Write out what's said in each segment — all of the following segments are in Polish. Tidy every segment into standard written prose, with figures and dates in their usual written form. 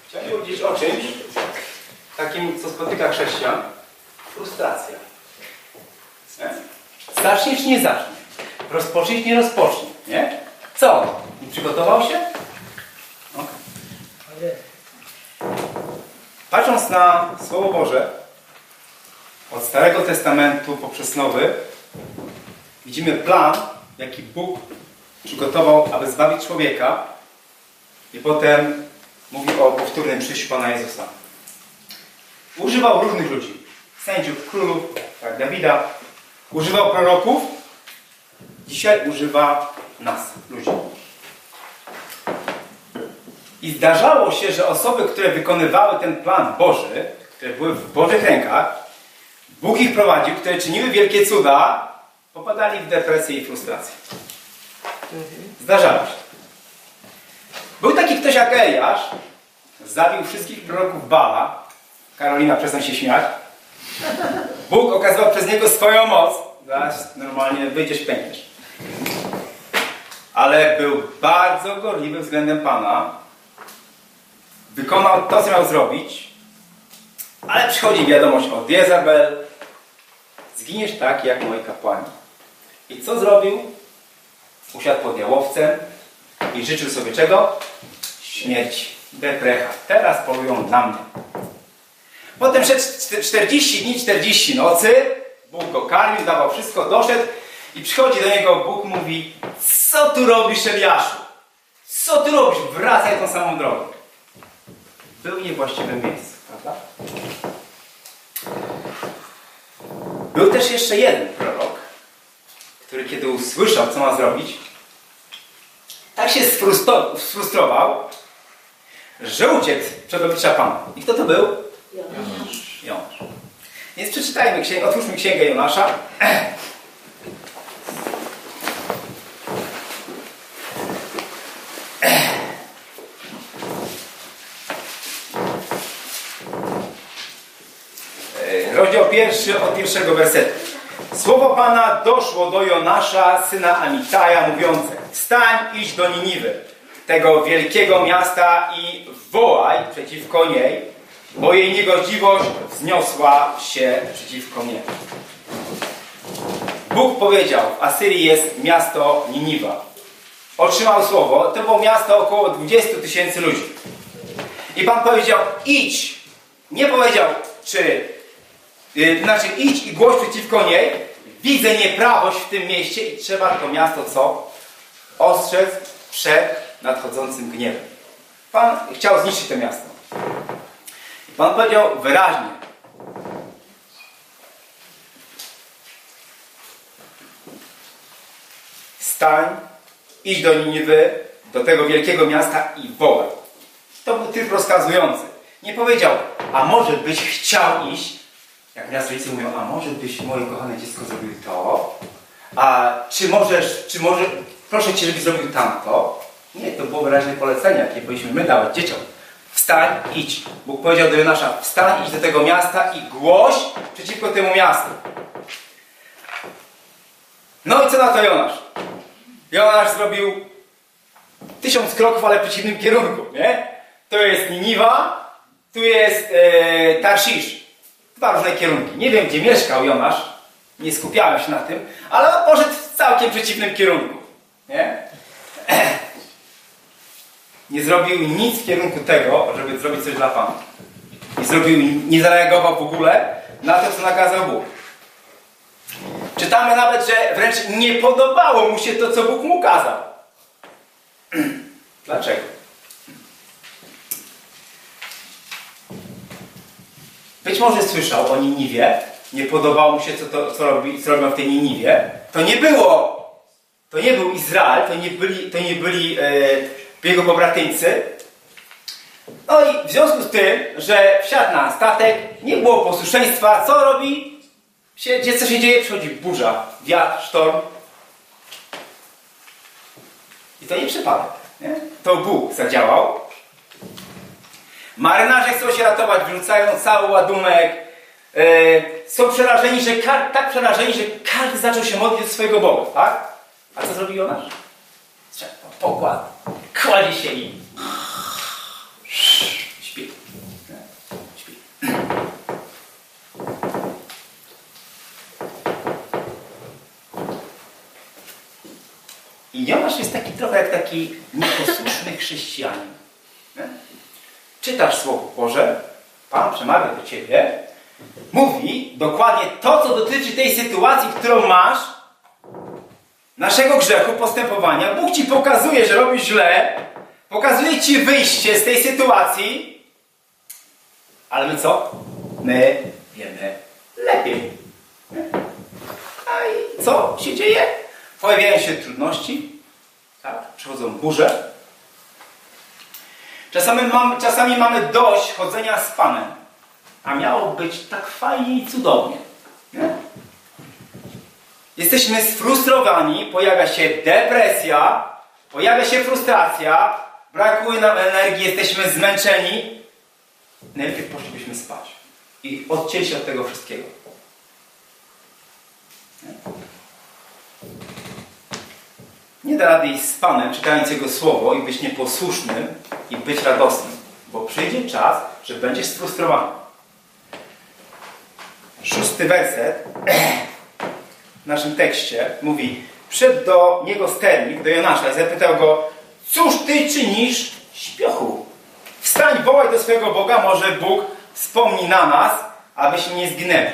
Chciałem powiedzieć o czymś takim, co spotyka chrześcijan. Frustracja. Nie? Zacznie czy nie zacznie? Rozpocznie czy nie rozpocznie? Nie? Co? Nie przygotował się? Okay. Patrząc na Słowo Boże od Starego Testamentu poprzez Nowy, widzimy plan, jaki Bóg przygotował, aby zbawić człowieka, i potem mówi o powtórnym przyjściu Pana Jezusa. Używał różnych ludzi. Sędziów, królów, tak, Dawida. Używał proroków. Dzisiaj używa nas, ludzi. I zdarzało się, że osoby, które wykonywały ten plan Boży, które były w Bożych rękach, Bóg ich prowadził, które czyniły wielkie cuda, popadali w depresję i frustrację. Zdarzało się. Był taki ktoś jak Eliasz, zabił wszystkich proroków Baala. Karolina, przestań się śmiać. Bóg okazywał przez niego swoją moc. Zaraz normalnie wyjdziesz, pękniesz. Ale był bardzo gorliwy względem Pana. Wykonał to, co miał zrobić. Ale przychodzi wiadomość od Jezabel. Zginiesz tak, jak moi kapłani. I co zrobił? Usiadł pod jałowcem i życzył sobie czego? Śmierci. Deprecha. Teraz polują na mnie. Potem szedł 40 dni, 40 nocy. Bóg go karmił, dawał wszystko, doszedł i przychodzi do niego Bóg, mówi: co tu robisz, Eliaszu? Co tu robisz? Wracaj tą samą drogą. Był w niewłaściwym miejscu, prawda? Był też jeszcze jeden prorok, który kiedy usłyszał, co ma zrobić, tak się sfrustrował, że uciekł przed oblicza Pana. I kto to był? Jonasz. Więc przeczytajmy księgę, otwórzmy księgę Jonasza. Rozdział 1 od 1 wersetu. Słowo Pana doszło do Jonasza, syna Amitaja, mówiące: wstań, idź do Niniwy, tego wielkiego miasta, i wołaj przeciwko niej, bo jej niegodziwość wzniosła się przeciwko mnie. Bóg powiedział: w Asyrii jest miasto Niniwa. Otrzymał słowo. To było miasto około 20 000 ludzi. I Pan powiedział: idź. Nie powiedział, idź i głoś przeciwko niej. Widzę nieprawość w tym mieście i trzeba to miasto co? Ostrzec przed nadchodzącym gniewem. Pan chciał zniszczyć to miasto. I Pan powiedział wyraźnie: wstań, idź do Niniwy, do tego wielkiego miasta i wołaj. To był tryb rozkazujący. Nie powiedział: a może byś chciał iść? Jak nas rodzice mówią: a może byś, moje kochane dziecko, zrobił to? A czy może, proszę Cię, żebyś zrobił tamto? Nie, to było wyraźne polecenie, jakie powinniśmy my dawać dzieciom. Wstań, idź. Bóg powiedział do Jonasza: wstań, idź do tego miasta i głoś przeciwko temu miastu. No i co na to Jonasz? Jonasz zrobił 1000 kroków, ale w przeciwnym kierunku, nie? To jest Niniwa, tu jest Tarszisz. Dwa różne kierunki. Nie wiem, gdzie mieszkał Jonasz, nie skupiałem się na tym, ale on poszedł w całkiem przeciwnym kierunku. Nie? Nie zrobił nic w kierunku tego, żeby zrobić coś dla Pana. Nie zareagował w ogóle na to, co nakazał Bóg. Czytamy nawet, że wręcz nie podobało mu się to, co Bóg mu kazał. Dlaczego? Być może słyszał o Niniwie, nie podobało mu się, co robią w tej Niniwie. To nie był Izrael, to nie byli jego pobratyńcy. No i w związku z tym, że wsiadł na statek, nie było posłuszeństwa, co robi? Co się dzieje? Przychodzi burza, wiatr, sztorm. I to nie przypadek. Nie? To Bóg zadziałał. Marynarze chcą się ratować, wyrzucają cały ładunek. Są przerażeni, tak przerażeni, że każdy zaczął się modlić do swojego Boga. Tak? A co zrobił Jonasz? Pokład. Kładzie się i śpi. I Jonasz jest taki trochę jak taki nieposłuszny chrześcijanin. Nie? Czytasz Słowo Boże, Pan przemawia do ciebie, mówi dokładnie to, co dotyczy tej sytuacji, którą masz, naszego grzechu, postępowania. Bóg ci pokazuje, że robisz źle, pokazuje ci wyjście z tej sytuacji, ale my co? My wiemy lepiej. A i co się dzieje? Pojawiają się trudności, tak? Przychodzą burze. Czasami mamy dość chodzenia z Panem, a miało być tak fajnie i cudownie. Nie? Jesteśmy sfrustrowani, pojawia się depresja, pojawia się frustracja, brakuje nam energii, jesteśmy zmęczeni. Najpierw poszlibyśmy spać i odcięli się od tego wszystkiego. Nie da rady iść z Panem, czytając Jego Słowo i być nieposłusznym i być radosnym, bo przyjdzie czas, że będziesz sfrustrowany. 6 werset w naszym tekście mówi: przyszedł do niego sternik, do Jonasza, i zapytał go: cóż ty czynisz, śpiochu? Wstań, wołaj do swojego Boga, może Bóg wspomni na nas, abyśmy nie zginęli.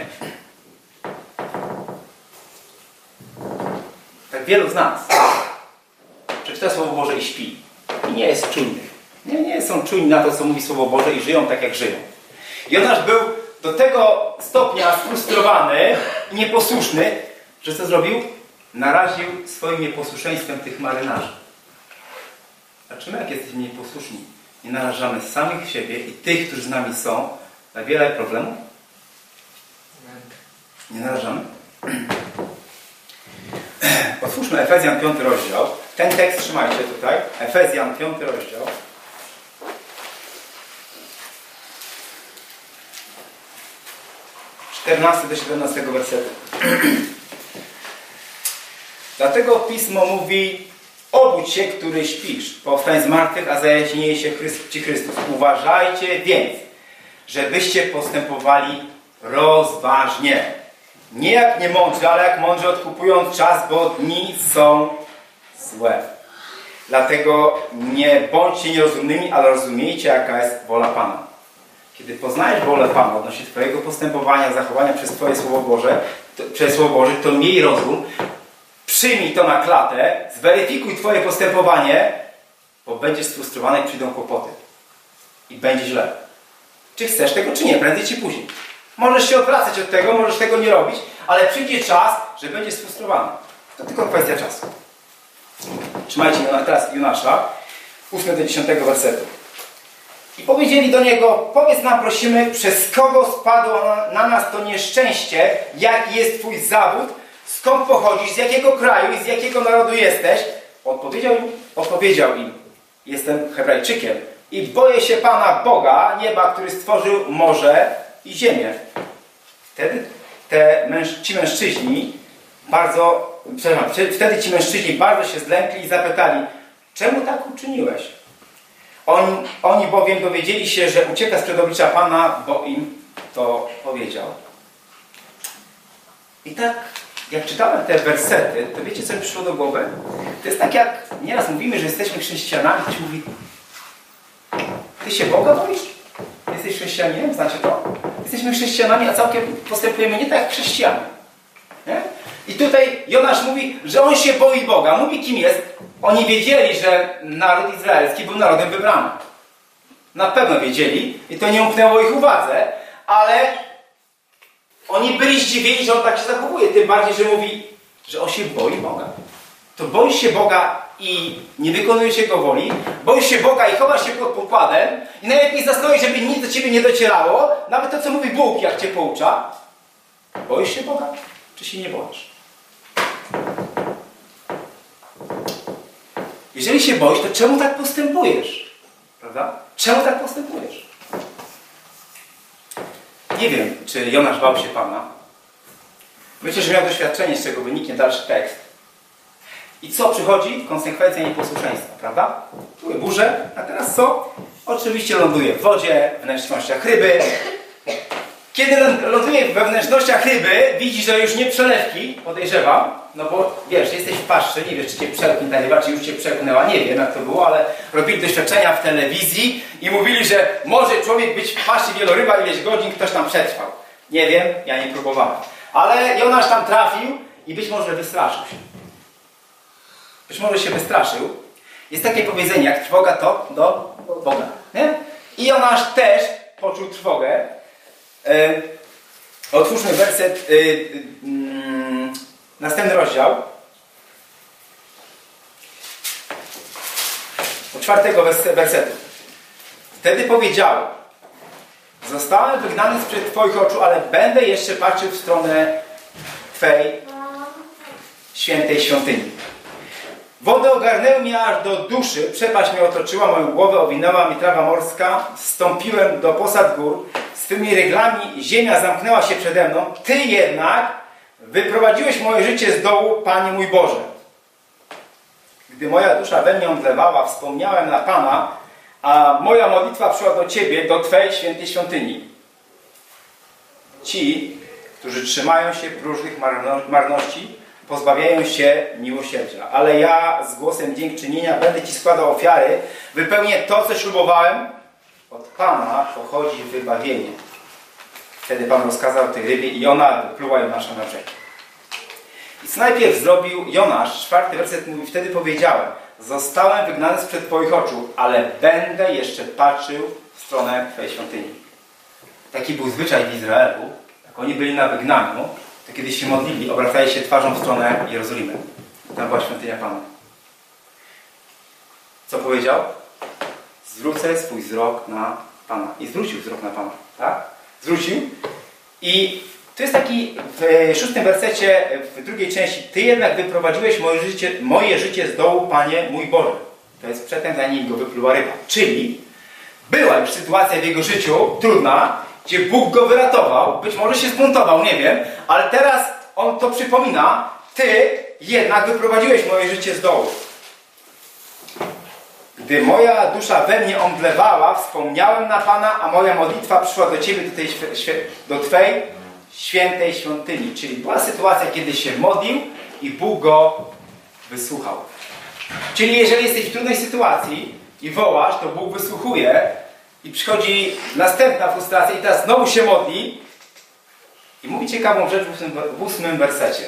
Tak wielu z nas przeczyta Słowo Boże i śpi. I nie jest czujnych. Nie są czujni na to, co mówi Słowo Boże, i żyją tak, jak żyją. Jonasz był do tego stopnia sfrustrowany i nieposłuszny, że co zrobił? Naraził swoim nieposłuszeństwem tych marynarzy. A czy my, jak jesteśmy nieposłuszni, nie narażamy samych siebie i tych, którzy z nami są, na wiele problemów? Nie narażamy? Otwórzmy Efezjan 5 rozdział. Ten tekst trzymajcie tutaj. Efezjan 5 rozdział. Od 14 do 17 wersetu. Dlatego Pismo mówi: obudź się, który śpisz, powstań z martwych, a zajaśnieje się Ci Chrystus. Uważajcie więc, żebyście postępowali rozważnie. Nie jak niemądrzy, ale jak mądrzy, odkupując czas, bo dni są złe. Dlatego nie bądźcie nierozumnymi, ale rozumiejcie, jaka jest wola Pana. Kiedy poznajesz wolę Pana odnośnie Twojego postępowania, zachowania przez Twoje Słowo Boże, to miej rozum, przyjmij to na klatę, zweryfikuj Twoje postępowanie, bo będziesz sfrustrowany i przyjdą kłopoty. I będzie źle. Czy chcesz tego, czy nie? Prędzej czy później. Możesz się odwracać od tego, możesz tego nie robić, ale przyjdzie czas, że będziesz sfrustrowany. To tylko kwestia czasu. Trzymajcie teraz Jonasza, 8 do 10 wersetu. I powiedzieli do niego: powiedz nam, prosimy, przez kogo spadło na nas to nieszczęście, jaki jest Twój zawód, skąd pochodzisz, z jakiego kraju i z jakiego narodu jesteś? Odpowiedział im: jestem Hebrajczykiem i boję się Pana Boga, nieba, który stworzył morze i ziemię. Wtedy ci mężczyźni bardzo się zlękli i zapytali: czemu tak uczyniłeś? Oni bowiem dowiedzieli się, że ucieka sprzed oblicza Pana, bo im to powiedział. I tak, jak czytałem te wersety, to wiecie, co mi przyszło do głowy? To jest tak, jak nieraz mówimy, że jesteśmy chrześcijanami, ktoś mówi: ty się Boga boisz? Jesteś chrześcijaninem? Znacie to? Jesteśmy chrześcijanami, a całkiem postępujemy nie tak jak chrześcijanie. Nie? I tutaj Jonasz mówi, że on się boi Boga. Mówi, kim jest. Oni wiedzieli, że naród izraelski był narodem wybranym. Na pewno wiedzieli i to nie umknęło ich uwadze, ale oni byli zdziwieni, że on tak się zachowuje. Tym bardziej, że mówi, że on się boi Boga. To boisz się Boga i nie wykonujesz Jego woli, boisz się Boga i chowasz się pod pokładem i najlepiej zastanowić, żeby nic do Ciebie nie docierało, nawet to, co mówi Bóg, jak Cię poucza. Boisz się Boga, czy się nie boisz? Jeżeli się boisz, to czemu tak postępujesz? Prawda? Czemu tak postępujesz? Nie wiem, czy Jonasz bał się Pana. Myślę, że miał doświadczenie, z czego wyniknie dalszy tekst. I co przychodzi? Konsekwencja nieposłuszeństwa, prawda? Były burze, a teraz co? Oczywiście ląduje w wodzie, w wnętrznościach ryby. Kiedy ląduje we wnętrznościach ryby, widzi, że już nie przelewki, podejrzewam, no bo wiesz, jesteś w paszczy, nie wiesz, czy cię przełknie ta ryba, czy już cię przełknęła, nie wiem jak to było, ale robili doświadczenia w telewizji i mówili, że może człowiek być w paszczy wieloryba ileś godzin, ktoś tam przetrwał. Nie wiem, ja nie próbowałem. Ale Jonasz tam trafił i być może wystraszył się. Być może się wystraszył. Jest takie powiedzenie, jak trwoga to do Boga. Nie? I Jonasz też poczuł trwogę. Otwórzmy werset, następny rozdział. Od 4 wersetu. Wtedy powiedział: zostałem wygnany sprzed Twoich oczu, ale będę jeszcze patrzył w stronę Twej świętej świątyni. Wody ogarnęły mnie aż do duszy, przepaść mnie otoczyła, moją głowę owinęła mi trawa morska, zstąpiłem do posad gór, swymi reglami ziemia zamknęła się przede mną. Ty jednak wyprowadziłeś moje życie z dołu, Panie mój Boże. Gdy moja dusza we mnie omdlewała, wspomniałem na Pana, a moja modlitwa przyszła do Ciebie, do Twej świętej świątyni. Ci, którzy trzymają się próżnych marności, pozbawiają się miłosierdzia. Ale ja z głosem dziękczynienia będę Ci składał ofiary, wypełnię to, co ślubowałem. Od Pana pochodzi wybawienie. Wtedy Pan rozkazał tej rybie i ona wypluła Jonasza na brzeg. I co najpierw zrobił Jonasz? 4 werset mówi: wtedy powiedziałem: zostałem wygnany sprzed Twoich oczu, ale będę jeszcze patrzył w stronę Twojej świątyni. Taki był zwyczaj w Izraelu. Jak oni byli na wygnaniu, to kiedy się modlili, obracali się twarzą w stronę Jerozolimy. Tam była świątynia Pana. Co powiedział? Zwrócę swój wzrok na Pana. I zwrócił wzrok na Pana. Tak? Zwrócił. I to jest taki w 6 wersecie, w drugiej części: Ty jednak wyprowadziłeś moje życie z dołu, Panie mój Boże. To jest przedtem, zanim go wypluła ryba. Czyli była już sytuacja w jego życiu trudna, gdzie Bóg go wyratował, być może się zbuntował, nie wiem, ale teraz on to przypomina: Ty jednak wyprowadziłeś moje życie z dołu. Gdy moja dusza we mnie omdlewała, wspomniałem na Pana, a moja modlitwa przyszła do Ciebie, do Twej świętej świątyni. Czyli była sytuacja, kiedy się modlił i Bóg go wysłuchał. Czyli jeżeli jesteś w trudnej sytuacji i wołasz, to Bóg wysłuchuje i przychodzi następna frustracja i teraz znowu się modli i mówi ciekawą rzecz w 8 wersecie.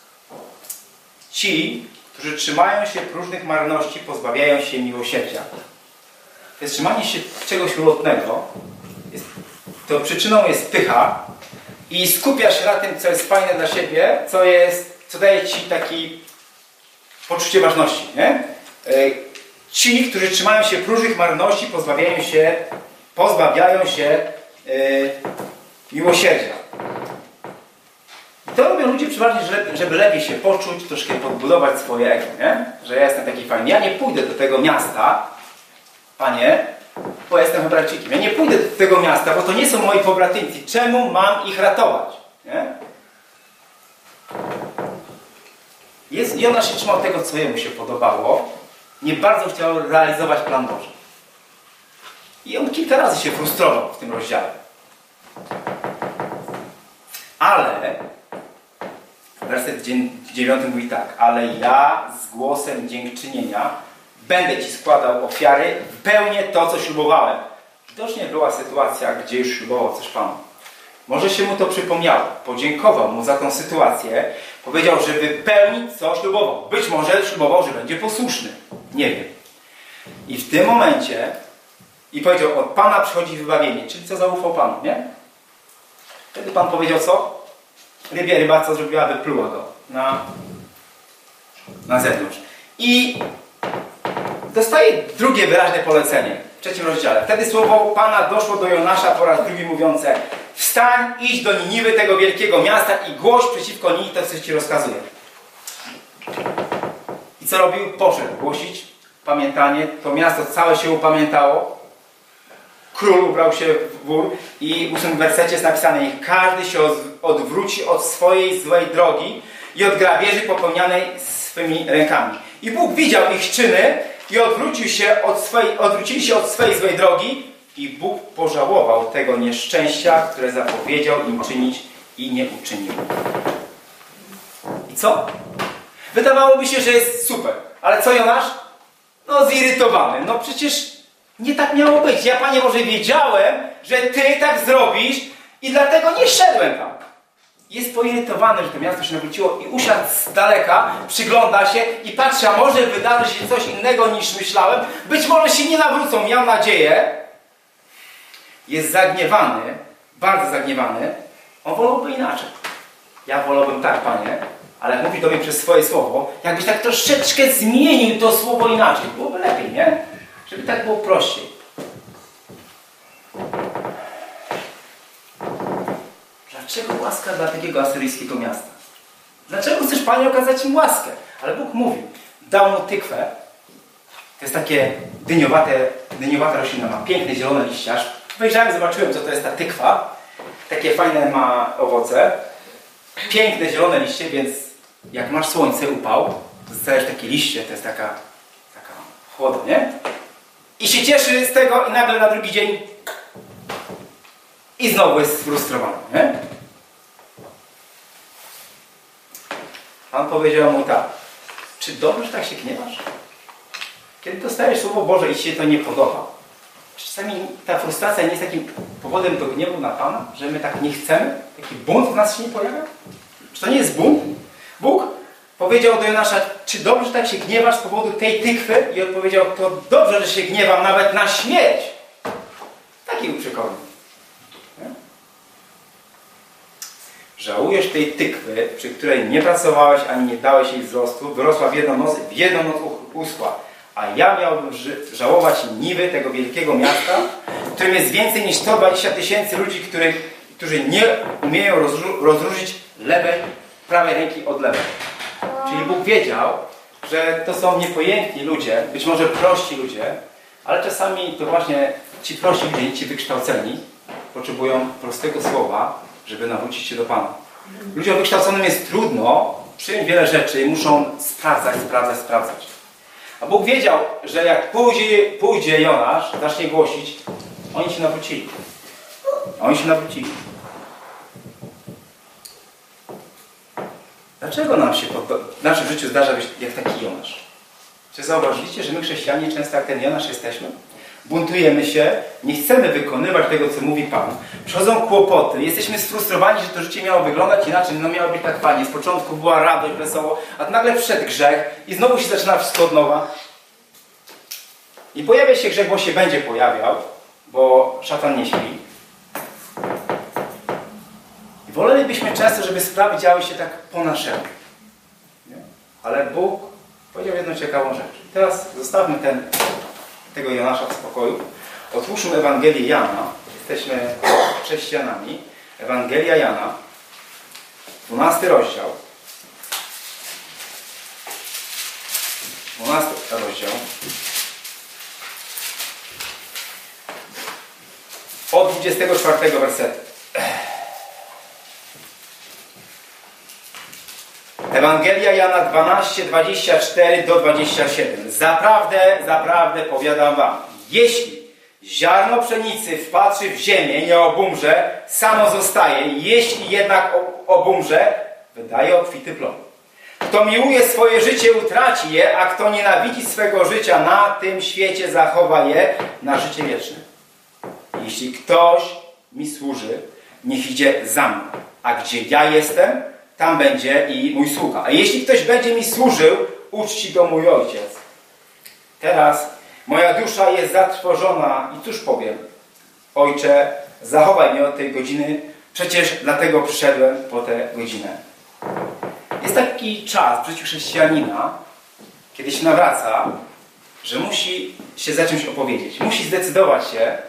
Ci, którzy trzymają się próżnych marności, pozbawiają się miłosierdzia. To jest trzymanie się czegoś ulotnego. To przyczyną jest pycha i skupiasz się na tym, co jest fajne dla siebie, co daje Ci taki poczucie ważności. Nie? Ci, którzy trzymają się próżnych marności, pozbawiają się miłosierdzia. I to robią ludzie przeważnie, żeby lepiej się poczuć, troszkę podbudować swoje ego, nie? Że ja jestem taki fajny. Ja nie pójdę do tego miasta, Panie, bo ja jestem Hebrajczykiem. Ja nie pójdę do tego miasta, bo to nie są moi pobratymcy. Czemu mam ich ratować? Nie? Jonasz się trzymał tego, co jemu się podobało. Nie bardzo chciał realizować plan Boży. I on kilka razy się frustrował w tym rozdziale. Ale werset 9 mówi tak: ale ja z głosem dziękczynienia będę Ci składał ofiary, wypełnię to, co ślubowałem. Widocznie była sytuacja, gdzie już ślubował coś Panu. Może się mu to przypomniało. Podziękował mu za tą sytuację. Powiedział, że wypełni, co ślubował. Być może ślubował, że będzie posłuszny. Nie wiem. I w tym momencie powiedział: od Pana przychodzi wybawienie. Czyli co, zaufał Panu, nie? Wtedy Pan powiedział co? Ryba co zrobiła? Wypluła go na zewnątrz. I dostaje drugie wyraźne polecenie w 3 rozdziale. Wtedy słowo Pana doszło do Jonasza po raz drugi, mówiące: wstań, idź do Niniwy, tego wielkiego miasta, i głoś przeciwko niej to, co Ci rozkazuje. I co robił? Poszedł głosić pamiętanie. To miasto całe się upamiętało. Król ubrał się w wór i w 8 wersecie jest napisane: niech każdy się odwróci od swojej złej drogi i od grabieży popełnianej swymi rękami. I Bóg widział ich czyny i odwrócili się od swojej złej drogi I Bóg pożałował tego nieszczęścia, które zapowiedział im czynić i nie uczynił. I co? Wydawałoby się, że jest super. Ale co Jonasz? No zirytowany. No przecież nie tak miało być. Ja, Panie Boże, wiedziałem, że Ty tak zrobisz i dlatego nie szedłem tam. Jest poirytowany, że to miasto się nawróciło i usiadł z daleka, przygląda się i patrzy, a może wydarzy się coś innego niż myślałem. Być może się nie nawrócą, miał nadzieję. Jest zagniewany, bardzo zagniewany. On wolałby inaczej. Ja wolałbym tak, Panie, ale jak mówi do mnie przez swoje słowo, jakbyś tak troszeczkę zmienił to słowo inaczej, byłoby lepiej, nie? Żeby tak było prościej. Dlaczego łaska dla takiego asyryjskiego miasta? Dlaczego chcesz, Panie, okazać im łaskę? Ale Bóg mówił, dał mu tykwę. To jest takie dyniowata roślina, ma piękne zielone liście. Aż wejrzałem, zobaczyłem, co to jest ta tykwa. Takie fajne ma owoce. Piękne zielone liście, więc jak masz słońce, upał, dostajesz takie liście, to jest taka chłoda, nie? I się cieszy z tego i nagle na drugi dzień i znowu jest sfrustrowany, nie? Pan powiedział mu tak, czy dobrze, że tak się gniewasz? Kiedy dostajesz Słowo Boże i ci się to nie podoba, czasami ta frustracja nie jest takim powodem do gniewu na Pana, że my tak nie chcemy? Taki bunt w nas się nie pojawia? Czy to nie jest bunt? Bóg powiedział do Jonasza, czy dobrze, że tak się gniewasz z powodu tej tykwy? I odpowiedział, to dobrze, że się gniewam nawet na śmierć. Taki był przekonany. Żałujesz tej tykwy, przy której nie pracowałeś, ani nie dałeś jej wzrostu, wyrosła w jedną noc uschła. A ja miałbym żałować Niwy, tego wielkiego miasta, w którym jest więcej niż 120 000 ludzi, którzy nie umieją rozróżnić prawej ręki od lewej. Czyli Bóg wiedział, że to są niepojętni ludzie, być może prości ludzie, ale czasami to właśnie ci prości ludzie, ci wykształceni, potrzebują prostego słowa, żeby nawrócić się do Pana. Ludziom wykształconym jest trudno przyjąć wiele rzeczy i muszą sprawdzać. A Bóg wiedział, że jak pójdzie Jonasz, zacznie głosić, oni się nawrócili. Dlaczego nam się w naszym życiu zdarza być jak taki Jonasz? Czy zauważyliście, że my chrześcijanie często jak ten Jonasz jesteśmy? Buntujemy się, nie chcemy wykonywać tego, co mówi Pan. Przychodzą kłopoty, jesteśmy sfrustrowani, że to życie miało wyglądać inaczej, no miało być tak fajnie. Z początku była radość, wesoło, a nagle wszedł grzech i znowu się zaczyna wszystko od nowa. I pojawia się grzech, bo się będzie pojawiał, bo szatan nie śpi. I wolelibyśmy często, żeby sprawy działy się tak po naszemu. Nie? Ale Bóg powiedział jedną ciekawą rzecz. I teraz zostawmy tego Jonasza w spokoju. Otwórzmy Ewangelię Jana. Jesteśmy chrześcijanami. Ewangelia Jana, 12 rozdział. 12 rozdział. Od 24 wersetu. Ewangelia Jana 12, 24 do 27. Zaprawdę powiadam wam, jeśli ziarno pszenicy wpatrzy w ziemię, nie obumrze, samo zostaje. Jeśli jednak obumrze, wydaje obfity plon. Kto miłuje swoje życie, utraci je, a kto nienawidzi swego życia na tym świecie, zachowa je na życie wieczne. Jeśli ktoś mi służy, niech idzie za mną. A gdzie ja jestem, tam będzie i mój sługa. A jeśli ktoś będzie mi służył, uczci go mój Ojciec. Teraz moja dusza jest zatrwożona i cóż powiem? Ojcze, zachowaj mnie od tej godziny, przecież dlatego przyszedłem po tę godzinę. Jest taki czas w życiu chrześcijanina, kiedy się nawraca, że musi się za czymś opowiedzieć. Musi zdecydować się,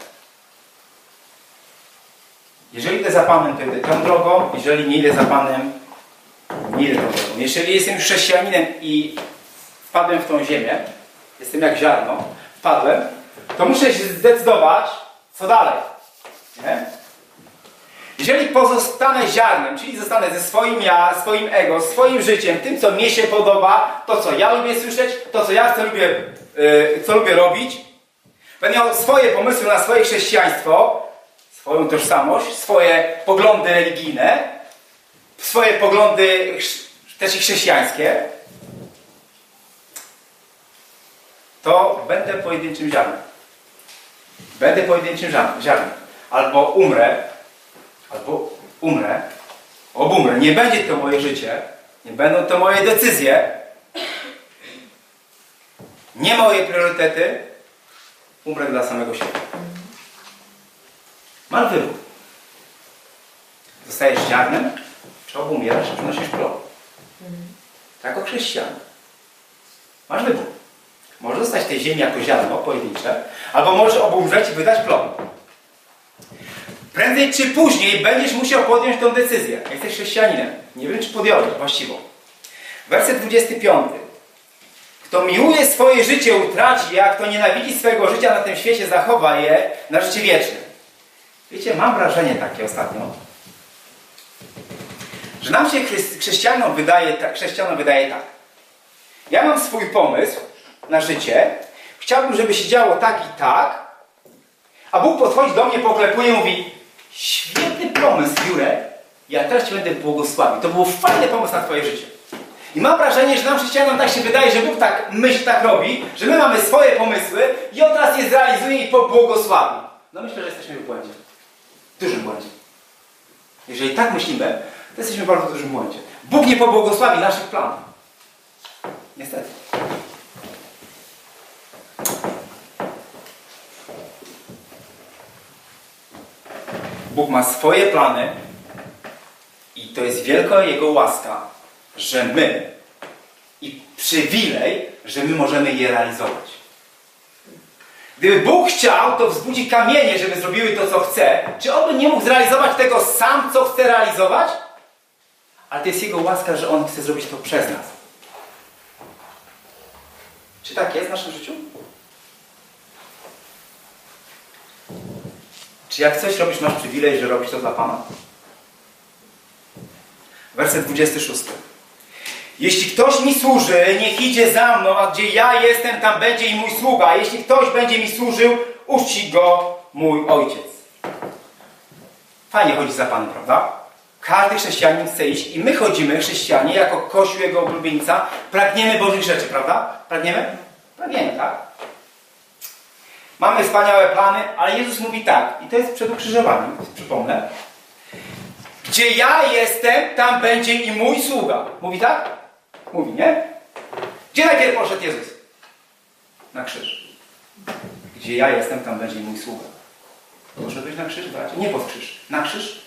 jeżeli idę za Panem, to idę tą drogą, jeżeli nie idę za Panem, nie idę tą drogą. Jeżeli jestem już chrześcijaninem i wpadłem w tą ziemię, jestem jak ziarno, wpadłem, to muszę się zdecydować, co dalej. Nie? Jeżeli pozostanę ziarnem, czyli zostanę ze swoim ja, swoim ego, swoim życiem, tym, co mnie się podoba, to, co ja lubię słyszeć, to, co ja lubię robić, Będę miał swoje pomysły na swoje chrześcijaństwo, swoją tożsamość, swoje poglądy religijne, swoje poglądy też i chrześcijańskie, to będę pojedynczym ziarnem. Będę pojedynczym ziarnem. Albo umrę, obumrę. Nie będzie to moje życie, nie będą to moje decyzje, nie moje priorytety, umrę dla samego siebie. Masz wybór. Zostajesz ziarnem, czy obumierasz, czy przynosisz plon. Jako chrześcijan. Masz wybór. Możesz zostać w tej ziemi jako ziarno pojedyncze, albo możesz obumrzeć i wydać plon. Prędzej czy później będziesz musiał podjąć tę decyzję. Jak jesteś chrześcijaninem. Nie wiem, czy podjąłeś właściwą. Werset 25. Kto miłuje swoje życie, utraci je, a kto nienawidzi swojego życia na tym świecie, zachowa je na życie wieczne. Wiecie, mam wrażenie takie ostatnio, że nam się chrześcijanom wydaje tak. Ja mam swój pomysł na życie, chciałbym, żeby się działo tak i tak, a Bóg podchodzi do mnie, poklepuje i mówi: świetny pomysł, Jurek, ja teraz Cię będę błogosławił. To był fajny pomysł na Twoje życie. I mam wrażenie, że nam chrześcijanom tak się wydaje, że Bóg tak myśli, tak robi, że my mamy swoje pomysły i on teraz je zrealizuje i pobłogosławi. No myślę, że jesteśmy w błędzie. W dużym błędzie. Jeżeli tak myślimy, to jesteśmy w bardzo dużym błędzie. Bóg nie pobłogosławi naszych planów. Niestety. Bóg ma swoje plany i to jest wielka Jego łaska, że my i przywilej, że my możemy je realizować. Gdyby Bóg chciał, to wzbudzi kamienie, żeby zrobiły to, co chce. Czy On by nie mógł zrealizować tego sam, co chce realizować? Ale to jest Jego łaska, że On chce zrobić to przez nas. Czy tak jest w naszym życiu? Czy jak coś robisz, masz przywilej, że robisz to dla Pana? Werset 26. Jeśli ktoś mi służy, niech idzie za mną, a gdzie ja jestem, tam będzie i mój sługa. Jeśli ktoś będzie mi służył, uczci go mój Ojciec. Fajnie chodzić za Panem, prawda? Każdy chrześcijanin chce iść i my chodzimy, chrześcijanie, jako Kościół Jego ulubieńca, pragniemy Bożych rzeczy, prawda? Pragniemy? Pragniemy, tak? Mamy wspaniałe plany, ale Jezus mówi tak, i to jest przed ukrzyżowaniem, przypomnę. Gdzie ja jestem, tam będzie i mój sługa. Mówi tak? Mówi, nie? Gdzie najpierw poszedł Jezus? Na krzyż. Gdzie ja jestem, tam będzie i mój sługa. Proszę być na krzyż, bracie? Nie pod krzyż. Na krzyż?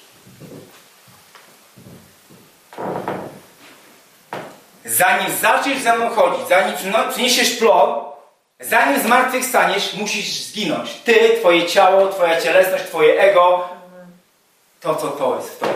Zanim zaczniesz ze mną chodzić, zanim przyniesiesz plon, zanim zmartwychwstaniesz, musisz zginąć. Ty, twoje ciało, twoja cielesność, twoje ego, to, co to jest w tobie.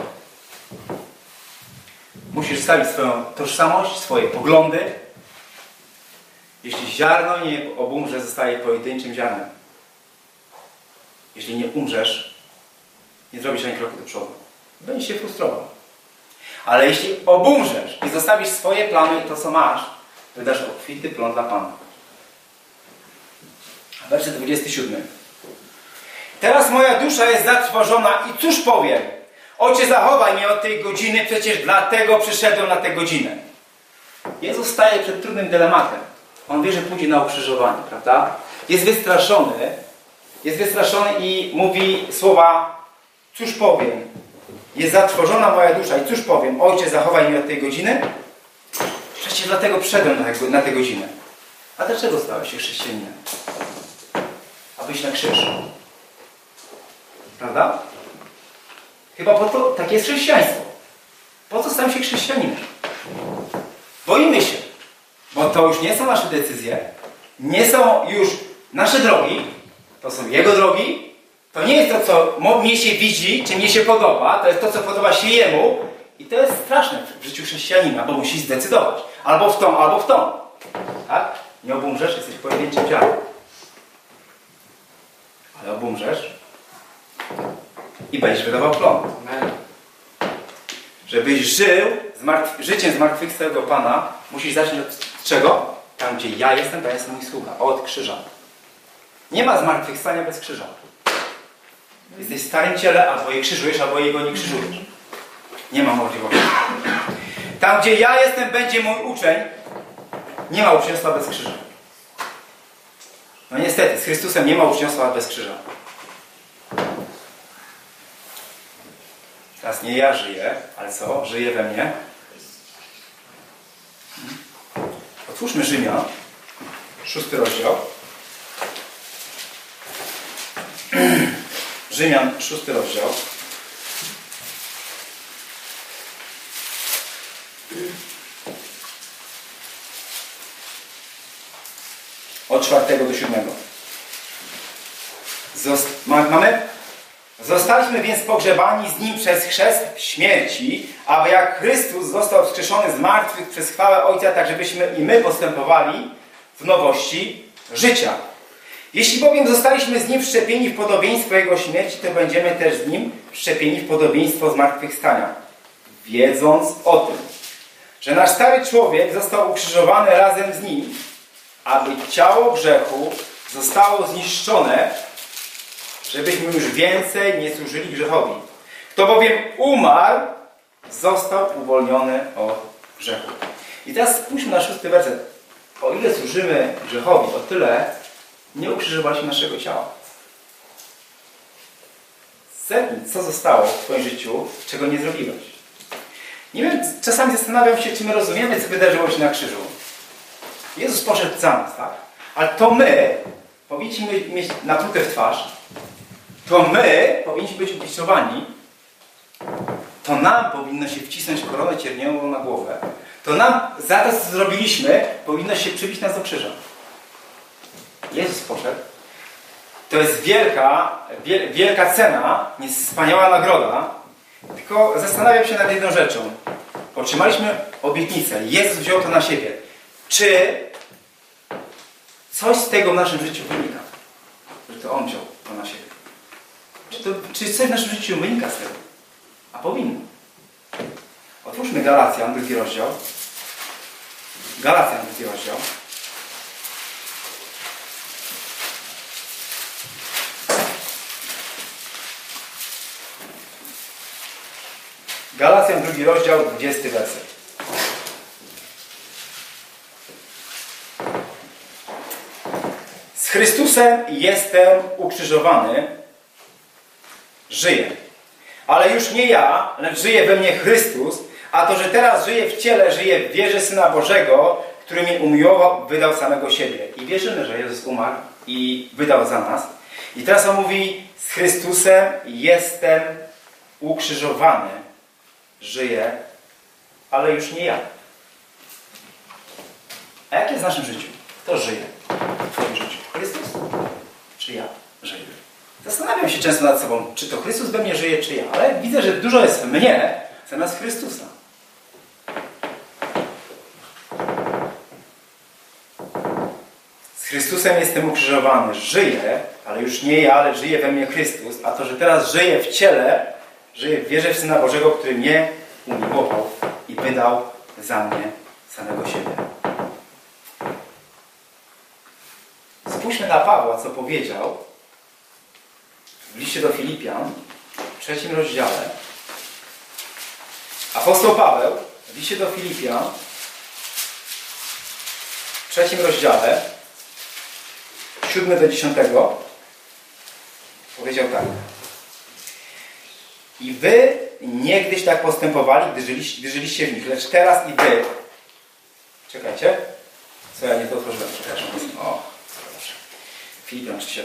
Musisz stawić swoją tożsamość, swoje poglądy. Jeśli ziarno nie obumrze, zostaje pojedynczym ziarnem. Jeśli nie umrzesz, nie zrobisz ani kroku do przodu. Będziesz się frustrował. Ale jeśli obumrzesz i zostawisz swoje plany i to, co masz, wydasz obfity plon dla Pana. Werset 27. Teraz moja dusza jest zatrwożona i cóż powiem? Ojcze, zachowaj mnie od tej godziny, przecież dlatego przyszedłem na tę godzinę. Jezus staje przed trudnym dylematem. On wie, że pójdzie na ukrzyżowanie, prawda? Jest wystraszony i mówi słowa: cóż powiem? Jest zatrwożona moja dusza i cóż powiem? Ojcze, zachowaj mnie od tej godziny? Przecież dlatego przyszedłem na tę godzinę. A dlaczego stałeś się chrześcijaninem? Aby iść na krzyż. Prawda? Chyba po to, takie jest chrześcijaństwo. Po co stałem się chrześcijaninem? Boimy się. Bo to już nie są nasze decyzje, nie są już nasze drogi, to są Jego drogi. To nie jest to, co mnie się widzi, czy mnie się podoba, to jest to, co podoba się Jemu. I to jest straszne w życiu chrześcijanina, bo musi zdecydować. Albo w tą, albo w tą. Tak? Nie obumrzesz, jesteś pojedynczym ciałem. Ale obumrzesz i będziesz wydawał plon. Żebyś żył życiem zmartwychwstałego Pana, musisz zacząć od czego? Tam, gdzie ja jestem, to jest mój sługa. Od krzyża. Nie ma zmartwychwstania bez krzyża. Jesteś w starym ciele, albo je krzyżujesz, albo jego nie krzyżujesz. Nie ma możliwości. Tam, gdzie ja jestem, będzie mój uczeń. Nie ma uczniostwa bez krzyża. No niestety, z Chrystusem nie ma uczniostwa bez krzyża. Teraz nie ja żyję, ale co? Żyje we mnie. Otwórzmy Rzymian, 6 rozdział. Rzymian, 6 rozdział. Od 4 do 7. Mamy? Zostaliśmy więc pogrzebani z Nim przez chrzest śmierci, aby jak Chrystus został wskrzeszony z martwych przez chwałę Ojca, tak żebyśmy i my postępowali w nowości życia. Jeśli bowiem zostaliśmy z Nim wszczepieni w podobieństwo Jego śmierci, to będziemy też z Nim wszczepieni w podobieństwo zmartwychwstania. Wiedząc o tym, że nasz stary człowiek został ukrzyżowany razem z Nim, aby ciało grzechu zostało zniszczone, żebyśmy już więcej nie służyli grzechowi. Kto bowiem umarł, został uwolniony od grzechu. I teraz spójrzmy na 6 werset. O ile służymy grzechowi, o tyle nie ukrzyżowaliśmy naszego ciała. Zerknij, co zostało w Twoim życiu, czego nie zrobiłeś. Nie wiem, czasami zastanawiam się, czy my rozumiemy, co wydarzyło się na krzyżu. Jezus poszedł za nas, tak? Ale to my powinniśmy mieć natrutę w twarz. To my powinniśmy być ukrzyżowani. To nam powinno się wcisnąć koronę cierniową na głowę. To nam za to, co zrobiliśmy, powinno się przybić nas do krzyża. Jezus poszedł. To jest wielka cena, wspaniała nagroda. Tylko zastanawiam się nad jedną rzeczą. Otrzymaliśmy obietnicę. Jezus wziął to na siebie. Czy coś z tego w naszym życiu wynika? Że to On wziął to na siebie. Czy coś w naszym życiu wynika z tego? A powinno. Otwórzmy Galacjan, 2 rozdział. Galacjan, 2 rozdział. Galacjan, 2 rozdział, 20 werset. Z Chrystusem jestem ukrzyżowany, żyję. Ale już nie ja, lecz żyje we mnie Chrystus, a to, że teraz żyję w ciele, żyję w wierze Syna Bożego, który mnie umiłował, wydał samego siebie. I wierzymy, że Jezus umarł i wydał za nas. I teraz on mówi, z Chrystusem jestem ukrzyżowany, żyję, ale już nie ja. A jak jest w naszym życiu? Kto żyje w Twoim życiu? Chrystus? Czy ja żyję? Zastanawiam się często nad sobą, czy to Chrystus we mnie żyje, czy ja. Ale widzę, że dużo jest w mnie zamiast Chrystusa. Z Chrystusem jestem ukrzyżowany. Żyję, ale już nie ja, ale żyje we mnie Chrystus. A to, że teraz żyję w ciele, żyję w wierze w Syna Bożego, który mnie umiłował i wydał za mnie samego siebie. Spójrzmy na Pawła, co powiedział w liście do Filipian, w 3 rozdziale. Apostoł Paweł w liście do Filipian, w 3 rozdziale, 7 do 10, powiedział tak. I wy niegdyś tak postępowali, gdy żyliście w nich, lecz teraz i wy. Czekajcie. Co ja nie to otworzyłem, przepraszam. O, proszę. Filipian 3:7.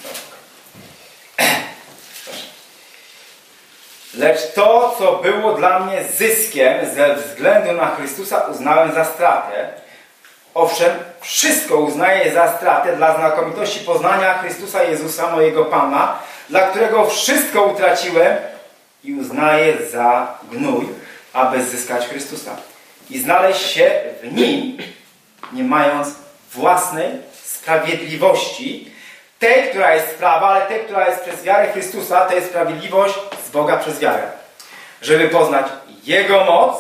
Lecz to, co było dla mnie zyskiem ze względu na Chrystusa, uznałem za stratę. Owszem, wszystko uznaję za stratę dla znakomitości poznania Chrystusa Jezusa, mojego Pana, dla którego wszystko utraciłem i uznaję za gnój, aby zyskać Chrystusa. I znaleźć się w Nim, nie mając własnej sprawiedliwości, tej, która jest z prawa, ale tej, która jest przez wiarę Chrystusa, to jest sprawiedliwość z Boga przez wiarę. Żeby poznać Jego moc,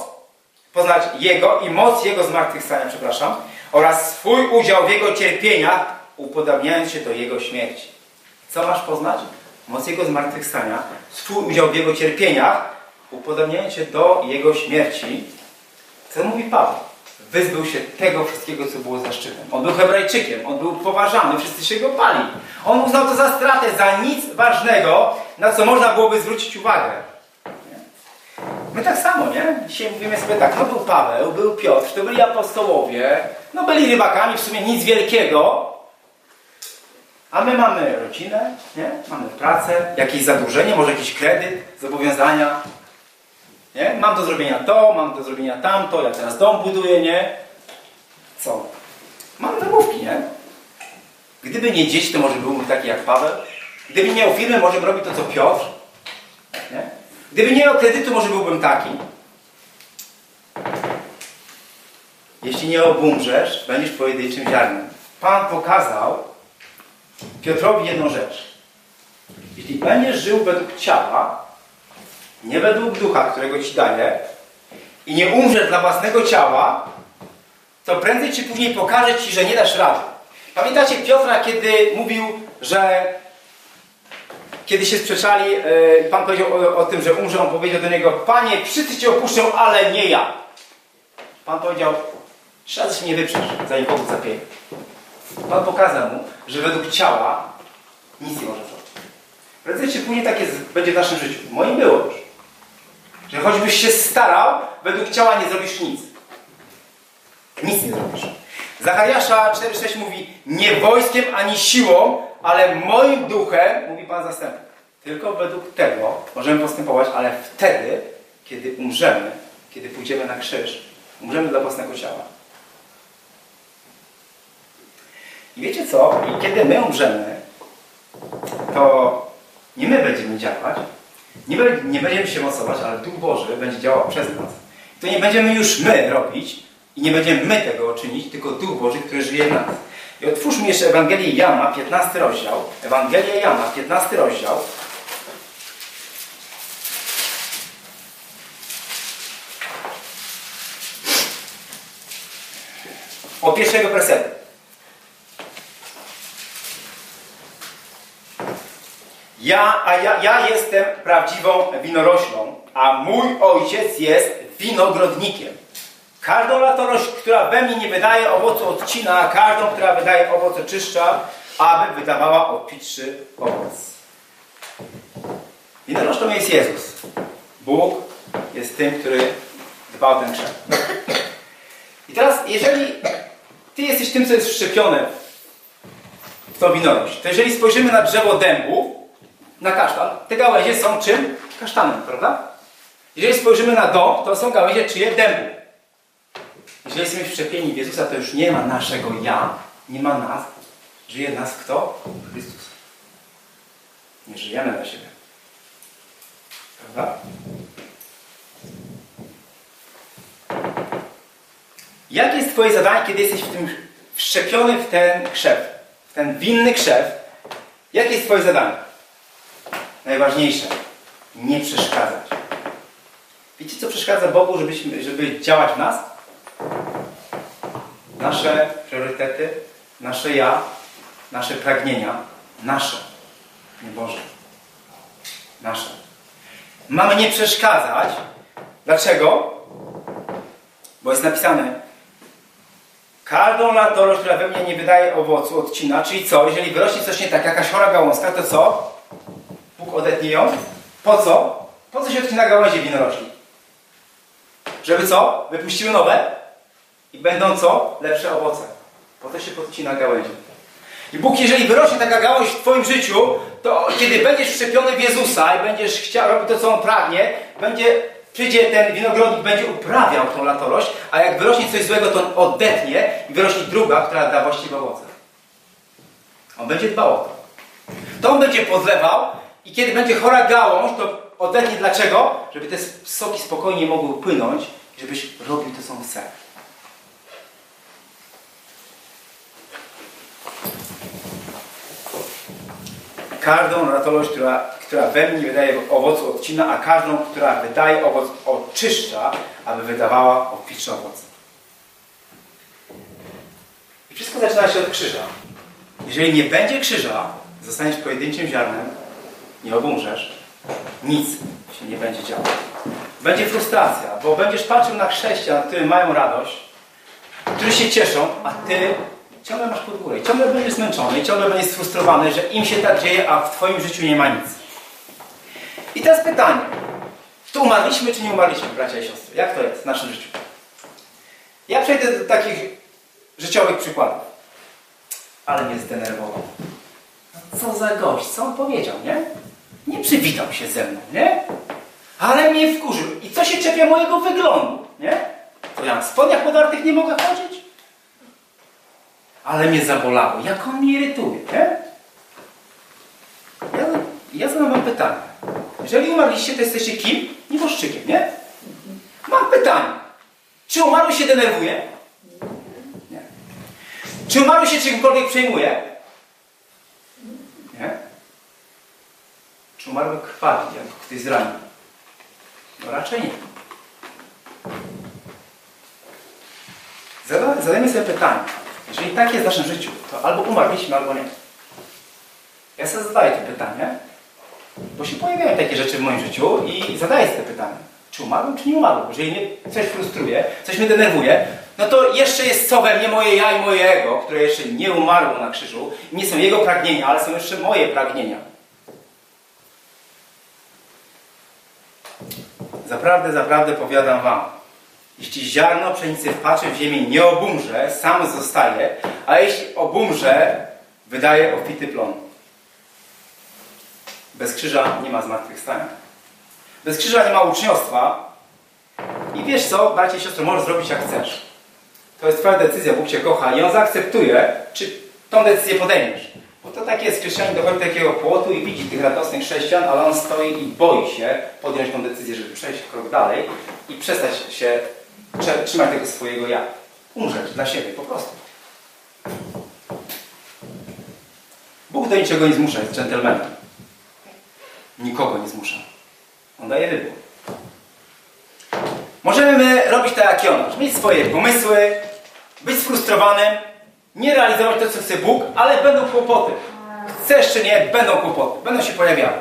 poznać Jego i moc Jego zmartwychwstania, oraz swój udział w Jego cierpieniach, upodabniając się do Jego śmierci. Co masz poznać? Moc Jego zmartwychwstania, swój udział w Jego cierpieniach, upodabniając się do Jego śmierci. Co mówi Paweł? Wyzbył się tego wszystkiego, co było zaszczytem. On był Hebrajczykiem, on był poważany, wszyscy się go bali. On uznał to za stratę, za nic ważnego, na co można byłoby zwrócić uwagę. My tak samo, nie? Dzisiaj mówimy sobie tak, no był Paweł, był Piotr, to byli apostołowie, no byli rybakami, w sumie nic wielkiego, a my mamy rodzinę, nie? Mamy pracę, jakieś zadłużenie, może jakiś kredyt, zobowiązania, nie? Mam do zrobienia to, mam do zrobienia tamto, ja teraz dom buduję, nie? Co? Mamy domówki, nie? Gdyby nie dzieci, to może byłbym taki jak Paweł. Gdyby nie miał firmy, może bym robił to, co Piotr. Nie? Gdyby nie miał kredytu, może byłbym taki. Jeśli nie obumrzesz, będziesz pojedynczym ziarnem. Pan pokazał Piotrowi jedną rzecz. Jeśli będziesz żył według ciała, nie według ducha, którego ci daje, i nie umrzesz dla własnego ciała, to prędzej czy później pokaże ci, że nie dasz rady. Pamiętacie Piotra, kiedy mówił, że kiedy się sprzeczali, Pan powiedział o tym, że umrze, on powiedział do niego: Panie, wszyscy Cię opuszczą, ale nie ja. Pan powiedział: 3 razy się nie wyprzesz, zanim powód zapieje. Pan pokazał mu, że według ciała nic nie może zrobić. Prędzej czy później tak będzie w naszym życiu. W moim było już. Że choćbyś się starał, według ciała nie zrobisz nic. Nic nie zrobisz. Zachariasza 4,6 mówi: nie wojskiem ani siłą, ale moim duchem, mówi Pan zastępny. Tylko według tego możemy postępować, ale wtedy, kiedy umrzemy, kiedy pójdziemy na krzyż, umrzemy dla własnego ciała. I wiecie co? I kiedy my umrzemy, to nie my będziemy działać, nie będziemy się mocować, ale Duch Boży będzie działał przez nas. To nie będziemy już my robić i nie będziemy my tego czynić, tylko Duch Boży, który żyje w nas. I otwórzmy jeszcze Ewangelię Jana, 15 rozdział. Ewangelia Jana, 15 rozdział. Od pierwszego wersetu. Ja jestem prawdziwą winoroślą, a mój ojciec jest winogrodnikiem. Każdą latorość, która we mnie nie wydaje owocu, odcina, a każdą, która wydaje owoc, oczyszcza, aby wydawała obfitszy owoc. Winoroślą jest Jezus. Bóg jest tym, który dba o ten krzew. I teraz, jeżeli Ty jesteś tym, co jest wszczepione w tą winorość, to jeżeli spojrzymy na drzewo dębu, na kasztan, te gałęzie są czym? Kasztanem, prawda? Jeżeli spojrzymy na dąb, to są gałęzie czyje? Dębu. Jeżeli jesteśmy wszczepieni w Jezusa, to już nie ma naszego ja, nie ma nas. Żyje nas kto? Chrystus. Nie żyjemy dla siebie. Prawda? Jakie jest Twoje zadanie, kiedy jesteś w tym wszczepiony w ten krzew, w ten winny krzew? Jakie jest Twoje zadanie? Najważniejsze. Nie przeszkadzać. Wiecie, co przeszkadza Bogu, żeby działać w nas? Nasze priorytety, nasze ja, nasze pragnienia, nasze, nie Boże. Nasze. Mamy nie przeszkadzać. Dlaczego? Bo jest napisane: każdą latorość, która we mnie nie wydaje owocu, odcina. Czyli co? Jeżeli wyrośnie coś nie tak, jakaś chora gałązka, to co? Bóg odetnie ją. Po co? Po co się odcina gałęzie winorośli? Żeby co? Wypuściły nowe i będą co? Lepsze owoce. Po to się podcina gałęzie. I Bóg, jeżeli wyrośnie taka gałąź w Twoim życiu, to kiedy będziesz wszczepiony w Jezusa i będziesz chciał robić to, co On pragnie, przyjdzie ten winogrodnik, będzie uprawiał tą latorość, a jak wyrośnie coś złego, to on odetnie i wyrośnie druga, która da właściwe owoce. On będzie dbał o to. To on będzie podlewał i kiedy będzie chora gałąź, to odetnie. Dlaczego? Żeby te soki spokojnie mogły płynąć i żebyś robił to, co on chce. Każdą latorość, która we mnie wydaje owocu, odcina, a każdą, która wydaje owoc, oczyszcza, aby wydawała obfitsze owoce. I wszystko zaczyna się od krzyża. Jeżeli nie będzie krzyża, zostaniesz pojedynczym ziarnem, nie obumrzesz, nic się nie będzie działo. Będzie frustracja, bo będziesz patrzył na chrześcijan, którzy mają radość, którzy się cieszą, a ty ciągle masz pod górę. Ciągle będziesz zmęczony, ciągle będziesz sfrustrowany, że im się tak dzieje, a w twoim życiu nie ma nic. I teraz pytanie. Tu umarliśmy, czy nie umarliśmy, bracia i siostry? Jak to jest w naszym życiu? Ja przejdę do takich życiowych przykładów. Ale mnie zdenerwował. No co za gość, co on powiedział, nie? Nie przywitał się ze mną, nie? Ale mnie wkurzył. I co się czepia mojego wyglądu, nie? To ja w spodniach podartych nie mogę chodzić? Ale mnie zabolało. Jak on mnie irytuje, nie? Ja zadam wam pytanie. Jeżeli umarliście, to jesteście kim? Nieboszczykiem, nie? Mam pytanie. Czy umarły się denerwuje? Nie. Czy umarły się czymkolwiek przejmuje? Nie. Czy umarły krwawi, jak ktoś zranił? No raczej nie. Zadajmy sobie pytanie. Jeżeli tak jest w naszym życiu, to albo umarliśmy, albo nie. Ja sobie zadaję to pytanie, bo się pojawiają takie rzeczy w moim życiu i zadaję sobie to pytanie. Czy umarłem, czy nie umarłem? Jeżeli mnie coś frustruje, coś mnie denerwuje, no to jeszcze jest co we mnie moje ja i moje ego, które jeszcze nie umarło na krzyżu. Nie są jego pragnienia, ale są jeszcze moje pragnienia. Zaprawdę powiadam wam, jeśli ziarno pszenicy wpaczy w ziemię, nie obumrze, sam zostaje, a jeśli obumrze, wydaje obfity plon. Bez krzyża nie ma zmartwychwstania. Bez krzyża nie ma uczniostwa. I wiesz co, bracie i siostry, możesz zrobić jak chcesz. To jest twoja decyzja, Bóg cię kocha i On zaakceptuje, czy tą decyzję podejmiesz. Bo to tak jest, chrześcijanin dochodzi do takiego płotu i widzi tych radosnych chrześcijan, ale on stoi i boi się podjąć tą decyzję, żeby przejść krok dalej i przestać się trzymać tego swojego ja. Umrzeć dla siebie, po prostu. Bóg do niczego nie zmusza, jest dżentelmenem. Nikogo nie zmusza. On daje wybór. Możemy robić tak jak Jonasz, mieć swoje pomysły, być sfrustrowanym, nie realizować to, co chce Bóg, ale będą kłopoty. Chcesz czy nie, będą kłopoty. Będą się pojawiały.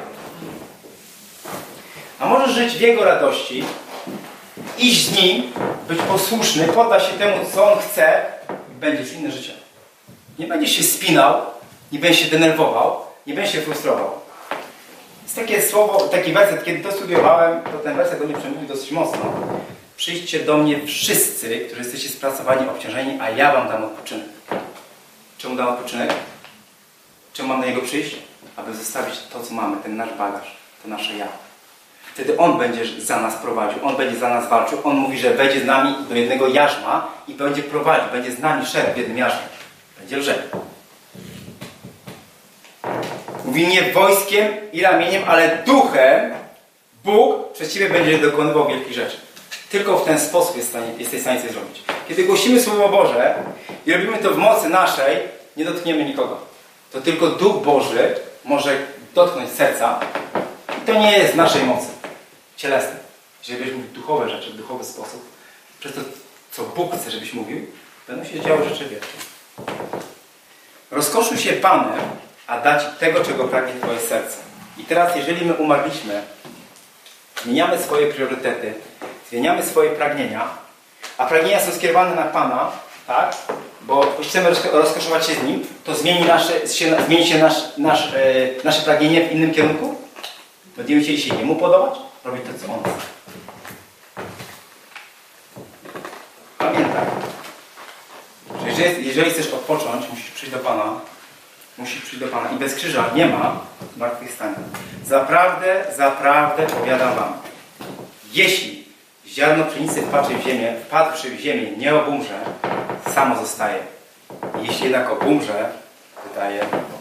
A możesz żyć w Jego radości, iść z Nim, być posłuszny, poddać się temu, co On chce i będziesz inne życie. Nie będziesz się spinał, nie będziesz się denerwował, nie będziesz się frustrował. Jest takie słowo, taki werset, kiedy to studiowałem, to ten werset do mnie przemówił dosyć mocno. Przyjdźcie do mnie wszyscy, którzy jesteście spracowani, obciążeni, a ja wam dam odpoczynek. Czemu dam odpoczynek? Czemu mam do Niego przyjść? Aby zostawić to, co mamy, ten nasz bagaż, to nasze ja. Wtedy On będzie za nas prowadził, On będzie za nas walczył. On mówi, że wejdzie z nami do jednego jarzma i będzie prowadził, będzie z nami szedł w jednym jarzmie. Będzie lżej. Mówi, nie wojskiem i ramieniem, ale duchem Bóg przez ciebie będzie dokonywał wielkich rzeczy. Tylko w ten sposób jesteś w stanie coś zrobić. Kiedy głosimy Słowo Boże i robimy to w mocy naszej, nie dotkniemy nikogo. To tylko Duch Boży może dotknąć serca i to nie jest w naszej mocy cielesnej. Jeżeli będziesz mówił duchowe rzeczy w duchowy sposób, przez to, co Bóg chce, żebyś mówił, będą się działy rzeczy wielkie. Rozkoszuj się Panem, a da Ci tego, czego pragnie Twoje serce. I teraz, jeżeli my umarliśmy, zmieniamy swoje priorytety, zmieniamy swoje pragnienia, a pragnienia są skierowane na Pana, tak? Bo chcemy rozkoszować się z Nim, to zmieni się nasze pragnienie w innym kierunku? Będziemy chcieli się Jemu podobać? Robić to, co On chce. Pamiętaj, że jeżeli chcesz odpocząć, musisz przyjść do Pana. Musisz przyjść do Pana. I bez krzyża nie ma zmartwychwstania. Zaprawdę powiadam wam. Jeśli ziarno pszenicy wpadłszy w ziemię, nie obumrze, samo zostaje. Jeśli jednak obumrze, wydaje